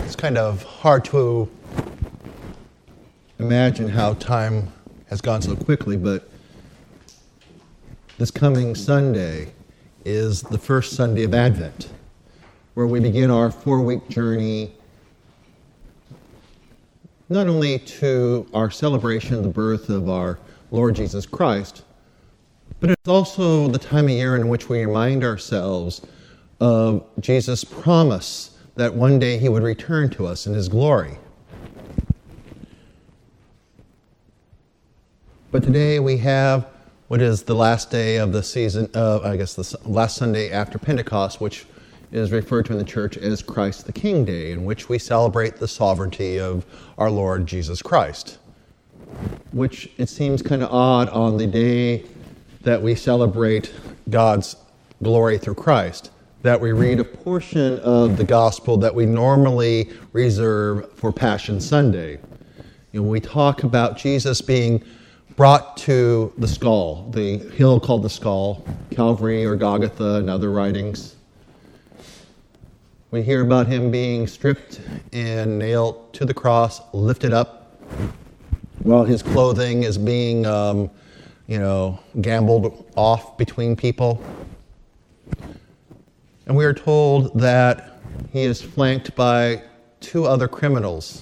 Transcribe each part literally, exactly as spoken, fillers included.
It's kind of hard to imagine how time has gone so quickly, but this coming Sunday is the first Sunday of Advent, where we begin our four-week journey not only to our celebration of the birth of our Lord Jesus Christ, but it's also the time of year in which we remind ourselves of Jesus' promise that one day he would return to us in his glory. But today we have what is the last day of the season, uh, I guess the last Sunday after Pentecost, which is referred to in the church as Christ the King Day, in which we celebrate the sovereignty of our Lord Jesus Christ. Which it seems kind of odd on the day that we celebrate God's glory through Christ, that we read a portion of the gospel that we normally reserve for Passion Sunday. You know, we talk about Jesus being brought to the skull, the hill called the skull, Calvary or Golgotha and other writings. We hear about him being stripped and nailed to the cross, lifted up, while his clothing is being, um, you know, gambled off between people. And we are told that he is flanked by two other criminals.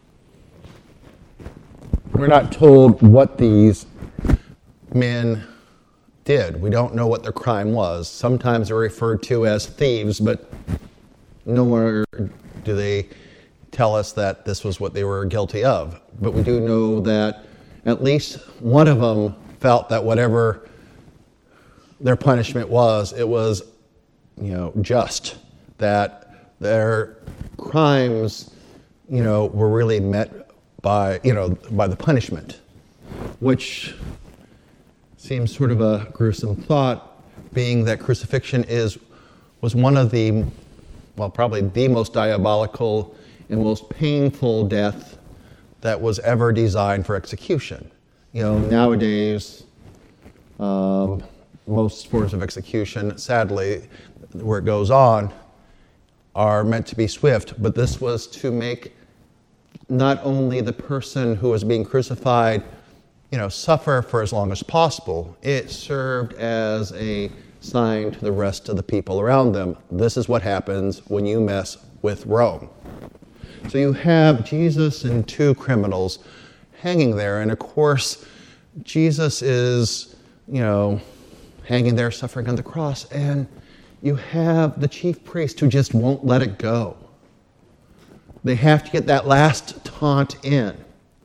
We're not told what these men did. We don't know what their crime was. Sometimes they're referred to as thieves, but nowhere do they tell us that this was what they were guilty of. But we do know that at least one of them felt that whatever their punishment was, it was, you know, just. That their crimes, you know, were really met by, you know, by the punishment, which seems sort of a gruesome thought, being that crucifixion is was one of the, well, probably the most diabolical and most painful death that was ever designed for execution. You know, nowadays, um, most forms of execution, sadly, where it goes on, are meant to be swift, but this was to make not only the person who was being crucified, you know, suffer for as long as possible, it served as a sign to the rest of the people around them. This is what happens when you mess with Rome. So you have Jesus and two criminals hanging there, and of course, Jesus is, you know, hanging there, suffering on the cross, and you have the chief priest who just won't let it go. They have to get that last taunt in.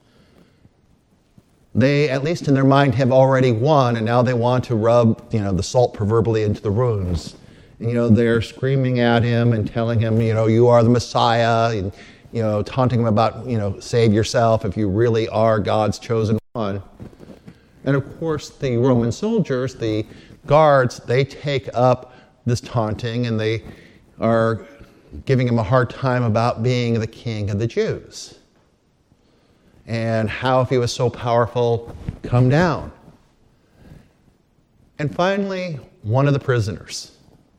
They, at least in their mind, have already won, and now they want to rub, you know, the salt proverbially into the wounds. And, you know, they're screaming at him and telling him, you know, you are the Messiah, and, you know, taunting him about, you know, save yourself if you really are God's chosen one. And of course, the Roman soldiers, the guards, they take up this taunting, and they are giving him a hard time about being the king of the Jews. And how, if he was so powerful, come down. And finally, one of the prisoners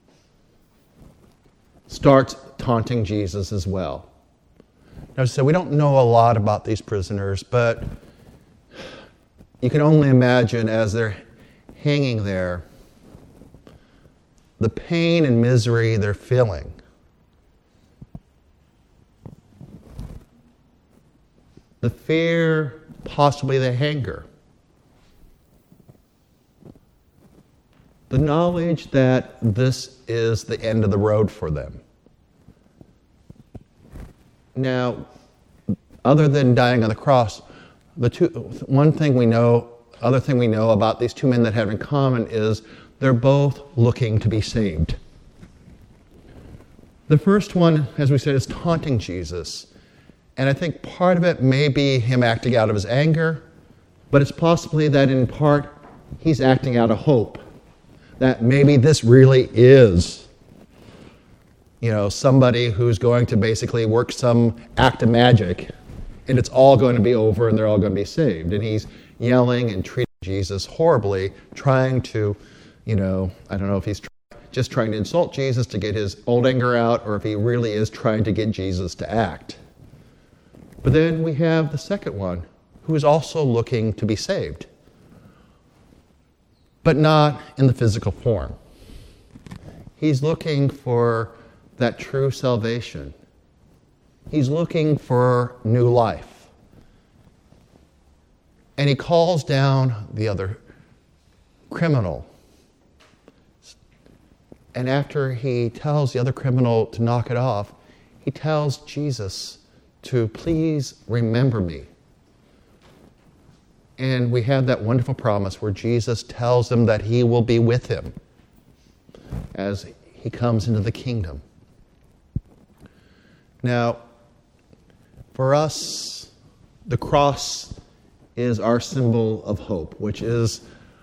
starts taunting Jesus as well. Now, so we don't know a lot about these prisoners, but you can only imagine as they're hanging there, the pain and misery they're feeling. The fear, possibly the anger. The knowledge that this is the end of the road for them. Now, other than dying on the cross, the two, one thing we know, other thing we know about these two men that have in common is they're both looking to be saved. The first one, as we said, is taunting Jesus. And I think part of it may be him acting out of his anger, but it's possibly that in part he's acting out of hope. That maybe this really is, you know, somebody who's going to basically work some act of magic, and it's all going to be over and they're all going to be saved. And he's yelling and treating Jesus horribly, trying to, you know, I don't know if he's trying just trying to insult Jesus to get his old anger out, or if he really is trying to get Jesus to act. But then we have the second one, who is also looking to be saved, but not in the physical form. He's looking for that true salvation. He's looking for new life. And he calls down the other criminal. And after he tells the other criminal to knock it off, he tells Jesus to please remember me. And we have that wonderful promise where Jesus tells him that he will be with him as he comes into the kingdom. Now, for us, the cross is our symbol of hope, which is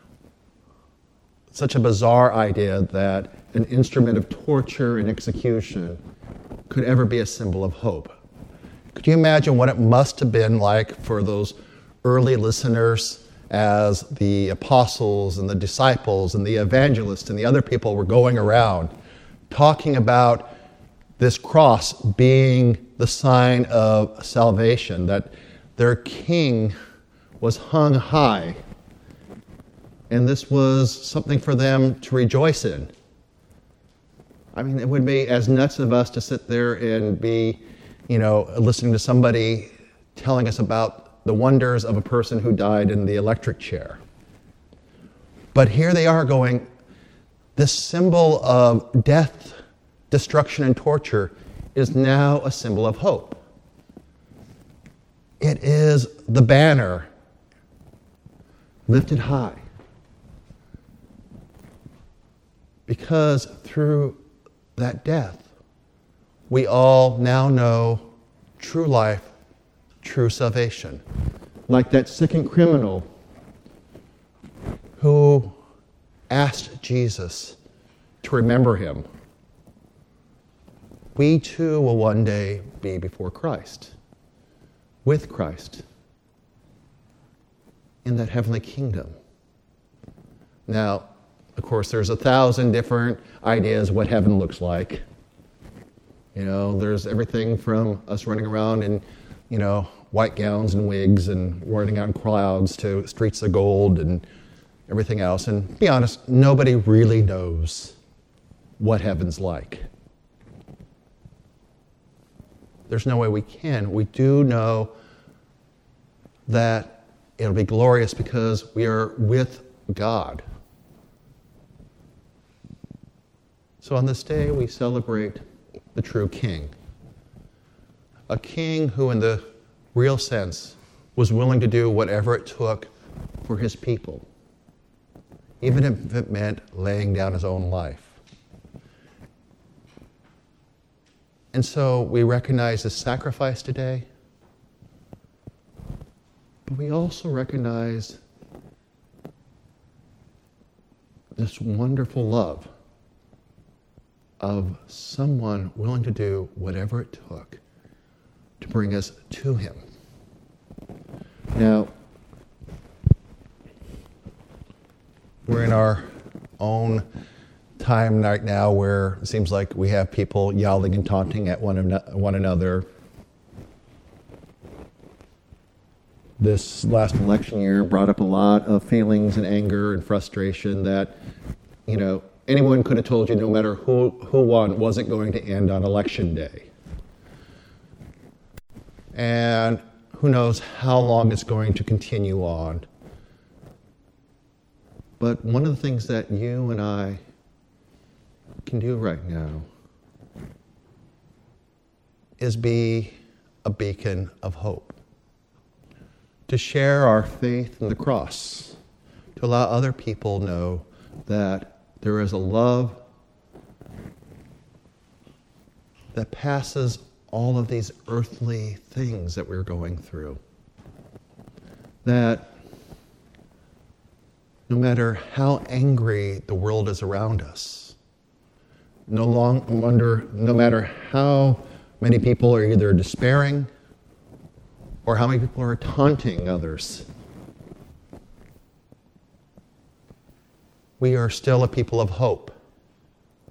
such a bizarre idea that an instrument of torture and execution could ever be a symbol of hope. Could you imagine what it must have been like for those early listeners as the apostles and the disciples and the evangelists and the other people were going around talking about this cross being the sign of salvation, that their king was hung high, and this was something for them to rejoice in. I mean, it would be as nuts of us to sit there and be, you know, listening to somebody telling us about the wonders of a person who died in the electric chair. But here they are going, this symbol of death, destruction, and torture is now a symbol of hope. It is the banner lifted high. Because through that death, we all now know true life, true salvation. Like that second criminal who asked Jesus to remember him. We too will one day be before Christ, with Christ, in that heavenly kingdom. Now, of course, there's a thousand different ideas what heaven looks like. You know, there's everything from us running around in, you know, white gowns and wigs and running on clouds to streets of gold and everything else. And to be honest, nobody really knows what heaven's like. There's no way we can. We do know that it'll be glorious because we are with God. So on this day, we celebrate the true king. A king who, in the real sense, was willing to do whatever it took for his people, even if it meant laying down his own life. And so we recognize his sacrifice today, but we also recognize this wonderful love of someone willing to do whatever it took to bring us to him. Now, we're in our own time right now where it seems like we have people yelling and taunting at one, an- one another. This last election year brought up a lot of feelings and anger and frustration that, you know, anyone could have told you no matter who, who won wasn't going to end on election day. And who knows how long it's going to continue on. But one of the things that you and I can do right now is be a beacon of hope. To share our faith in the cross. To allow other people know that there is a love that passes all of these earthly things that we're going through. That no matter how angry the world is around us, no long wonder, no matter how many people are either despairing or how many people are taunting others, we are still a people of hope.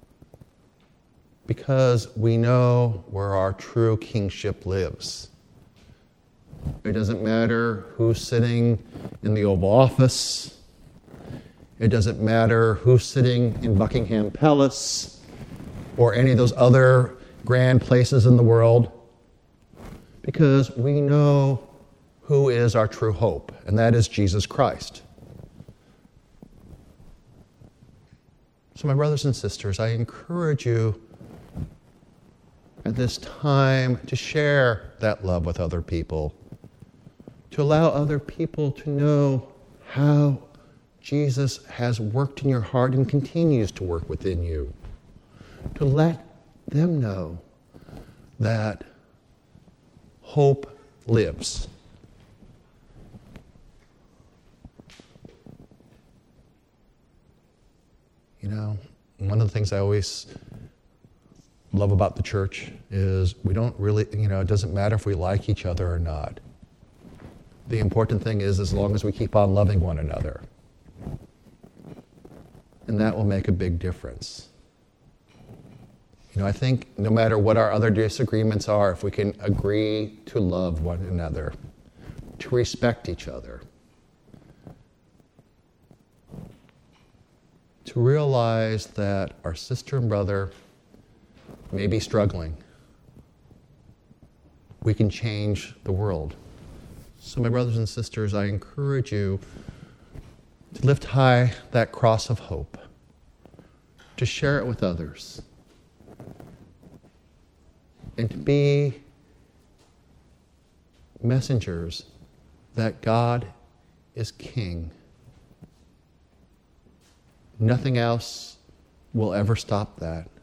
because we know where our true kingship lives. It doesn't matter who's sitting in the Oval Office. It doesn't matter who's sitting in Buckingham Palace or any of those other grand places in the world, because we know who is our true hope, and that is Jesus Christ. So my brothers and sisters, I encourage you at this time to share that love with other people, to allow other people to know how Jesus has worked in your heart and continues to work within you, to let them know that hope lives. You know, one of the things I always love about the church is we don't really, you know, it doesn't matter if we like each other or not. The important thing is as long as we keep on loving one another. And that will make a big difference. You know, I think no matter what our other disagreements are, if we can agree to love one another, to respect each other, to realize that our sister and brother may be struggling, we can change the world. So my brothers and sisters, I encourage you to lift high that cross of hope, to share it with others, and to be messengers that God is King. Nothing else will ever stop that.